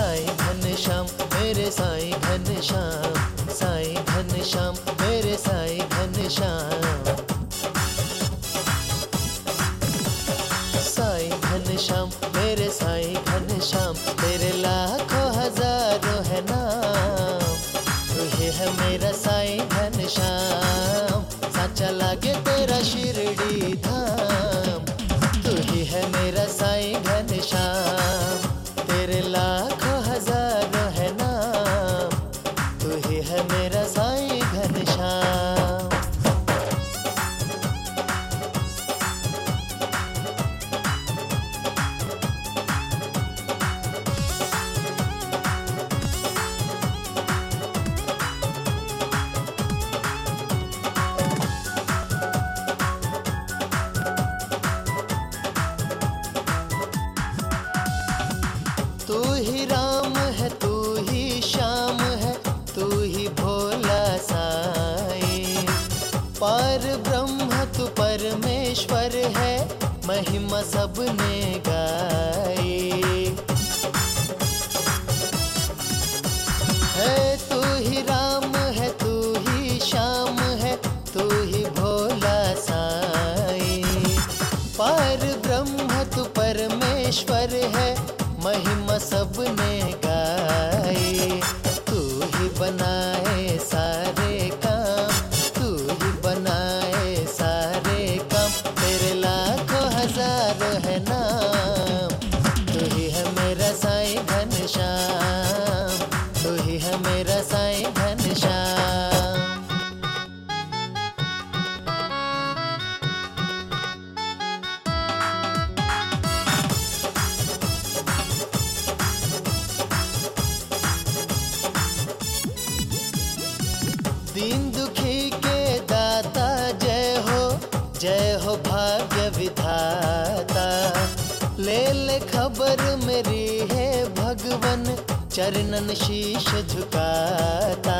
साईं घनश्याम मेरे साईं घनश्याम, साईं घनश्याम मेरे साईं घनश्याम। साईं घनश्याम मेरे साईं घनश्याम, तेरे लाखों हजारों है नाम। तू ही है मेरा साईं घनश्याम, साचा लागे तेरा शिरडी धाम। तू ही है मेरा साईं घनश्याम, तेरे लाखों हजारों है नाम। तू ही है मेरा साईं घनश्याम। तू ही राम है, तू ही श्याम है, तू ही भोला साईं। पार ब्रह्म तू परमेश्वर है, महिमा सबने गाई है। तू ही राम है, तू ही श्याम है, तू ही भोला साईं। पार ब्रह्म तू परमेश्वर है, महिमा सबने गाई। तू ही बनाए सारे काम, तू ही बनाए सारे काम। तेरे लाखों हजारों है नाम। तू ही है मेरा साईं घनश्याम, तू ही है मेरा साईं घनश्याम। दीन दुखी के दाता जय हो भाग्य विधाता। ले ले खबर मेरी है भगवन, चरणन शीश झुकाता।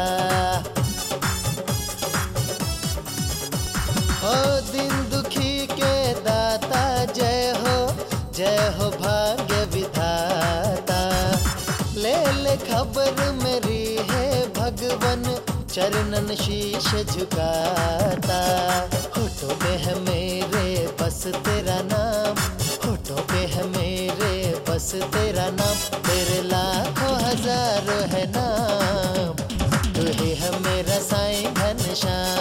हो दीन दुखी के दाता जय हो भाग्य विधाता। ले ले खबर मेरी है भगवन, चरणन शीश झुकाता। होठों पे है मेरे बस तेरा नाम, होठों पे है मेरे बस तेरा नाम। तेरे लाखों हजारों है नाम। तू ही है मेरा साईं घनश्याम।